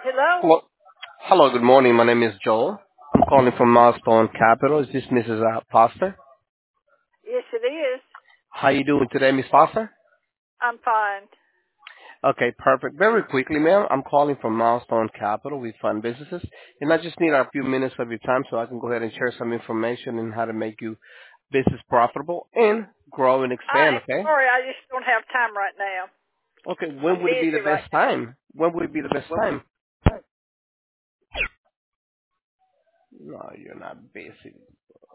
Hello? Hello. Hello, good morning. My name is Joel. I'm calling from Milestone Capital. Is this Mrs. Foster? Yes, it is. How you doing today, Miss Foster? I'm fine. Okay, perfect. Very quickly, ma'am, I'm calling from Milestone Capital. We fund businesses, and I just need a few minutes of your time so I can go ahead and share some information on how to make you business profitable and grow and I expand, am okay? sorry, I just don't have time right now. Okay, I'm when would it be the busy right best now. time? When would it be the best time? No, you're not busy.